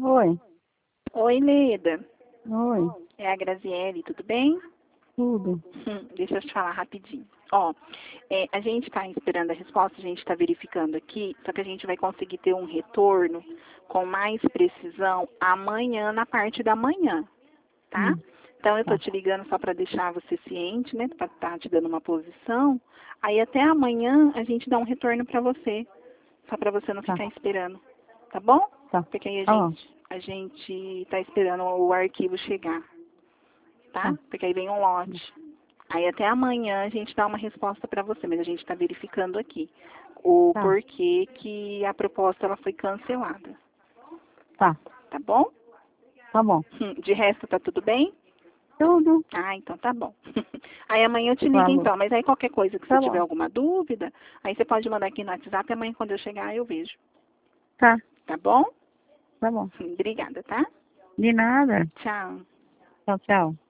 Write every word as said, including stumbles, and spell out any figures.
Oi, Oi, Leda. oi, É a Graziele, tudo bem? tudo. Hum, deixa eu te falar rapidinho. Ó, é, a gente está esperando a resposta, a gente está verificando aqui, só que a gente vai conseguir ter um retorno com mais precisão amanhã, na parte da manhã, tá? Hum, Então eu tô tá, te ligando só para deixar você ciente, né? Para estar te dando uma posição. Aí até amanhã a gente dá um retorno para você, só para você não tá, ficar esperando, tá bom? tá. Porque aí a Tá bom, gente a gente tá esperando o arquivo chegar, tá? tá. Porque aí vem um lote. Aí até amanhã a gente dá uma resposta para você, mas a gente está verificando aqui o Tá, porquê que a proposta ela foi cancelada, tá, tá bom? tá bom. Hum, De resto tá tudo bem? Tudo. Ah, então tá bom. Aí amanhã eu te ligo Falou. então, mas aí qualquer coisa que você Tá tiver bom, alguma dúvida, aí você pode mandar aqui no WhatsApp e amanhã quando eu chegar eu vejo, tá, tá bom? tá bom. Obrigada, tá? De nada. Tchau. Tchau, tchau.